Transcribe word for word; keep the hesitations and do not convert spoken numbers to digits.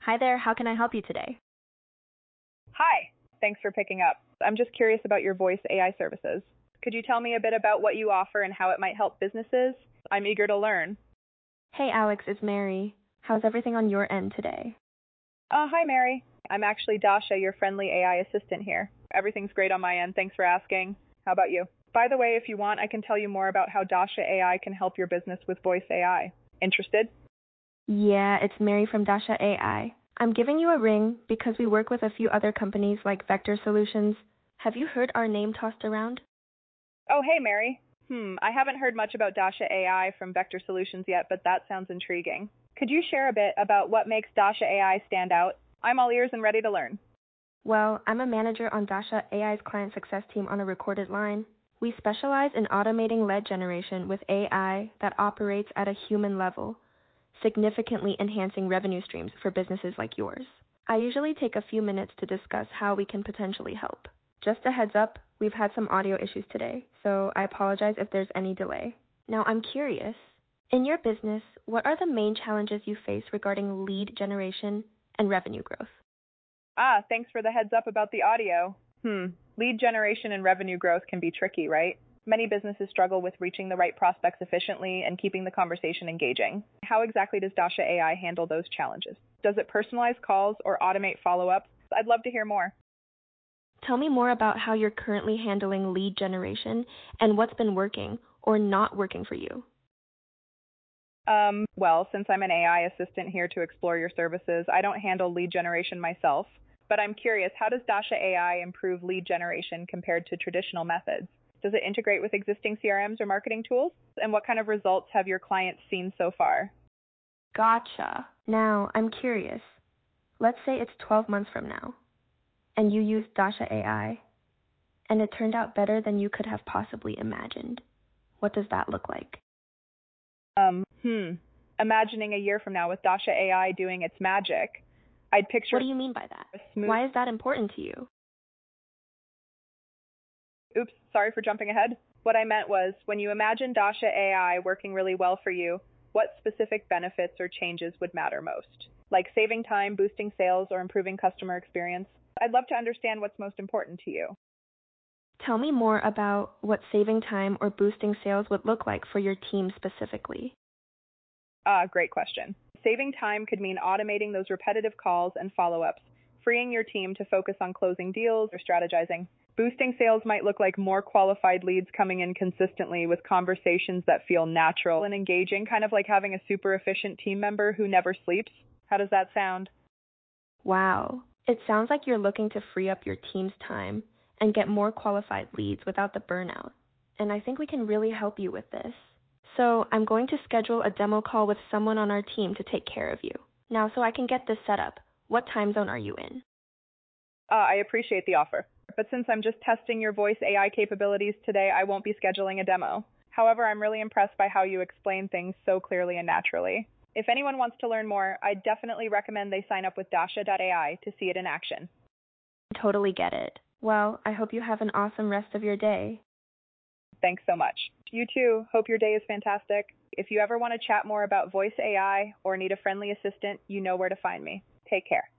Hi there, how can I help you today? Hi, thanks for picking up. I'm just curious about your voice A I services. Could you tell me a bit about what you offer and how it might help businesses? I'm eager to learn. Hey Alex, it's Mary. How's everything on your end today? Uh, hi, Mary. I'm actually Dasha, your friendly A I assistant here. Everything's great on my end. Thanks for asking. How about you? By the way, if you want, I can tell you more about how Dasha A I can help your business with voice A I. Interested? Yeah, it's Mary from Dasha A I. I'm giving you a ring because we work with a few other companies like Vector Solutions. Have you heard our name tossed around? Oh, hey, Mary. Hmm, I haven't heard much about Dasha A I from Vector Solutions yet, but that sounds intriguing. Could you share a bit about what makes Dasha A I stand out? I'm all ears and ready to learn. Well, I'm a manager on Dasha A I's client success team on a recorded line. We specialize in automating lead generation with A I that operates at a human level, significantly enhancing revenue streams for businesses like yours. I usually take a few minutes to discuss how we can potentially help. Just a heads up, we've had some audio issues today, so I apologize if there's any delay. Now, I'm curious, in your business, what are the main challenges you face regarding lead generation and revenue growth? Ah, thanks for the heads up about the audio. Hmm, lead generation and revenue growth can be tricky, right? Many businesses struggle with reaching the right prospects efficiently and keeping the conversation engaging. How exactly does Dasha A I handle those challenges? Does it personalize calls or automate follow-ups? I'd love to hear more. Tell me more about how you're currently handling lead generation and what's been working or not working for you. Um, well, since I'm an A I assistant here to explore your services, I don't handle lead generation myself, but I'm curious, how does Dasha A I improve lead generation compared to traditional methods? Does it integrate with existing C R Ms or marketing tools? And what kind of results have your clients seen so far? Gotcha. Now, I'm curious. Let's say it's twelve months from now, and you used Dasha A I, and it turned out better than you could have possibly imagined. What does that look like? Um, hmm. Imagining a year from now with Dasha A I doing its magic, I'd picture What do you mean by that? a smooth. Why is that important to you? Oops, sorry for jumping ahead. What I meant was, when you imagine Dasha A I working really well for you, what specific benefits or changes would matter most? Like saving time, boosting sales, or improving customer experience? I'd love to understand what's most important to you. Tell me more about what saving time or boosting sales would look like for your team specifically. Ah, great question. Saving time could mean automating those repetitive calls and follow-ups, freeing your team to focus on closing deals or strategizing. Boosting sales might look like more qualified leads coming in consistently with conversations that feel natural and engaging, kind of like having a super efficient team member who never sleeps. How does that sound? Wow. It sounds like you're looking to free up your team's time and get more qualified leads without the burnout. And I think we can really help you with this. So I'm going to schedule a demo call with someone on our team to take care of you. Now, so I can get this set up, what time zone are you in? Uh, I appreciate the offer, but since I'm just testing your voice A I capabilities today, I won't be scheduling a demo. However, I'm really impressed by how you explain things so clearly and naturally. If anyone wants to learn more, I definitely recommend they sign up with Dasha dot A I to see it in action. Totally get it. Well, I hope you have an awesome rest of your day. Thanks so much. You too. Hope your day is fantastic. If you ever want to chat more about voice A I or need a friendly assistant, you know where to find me. Take care.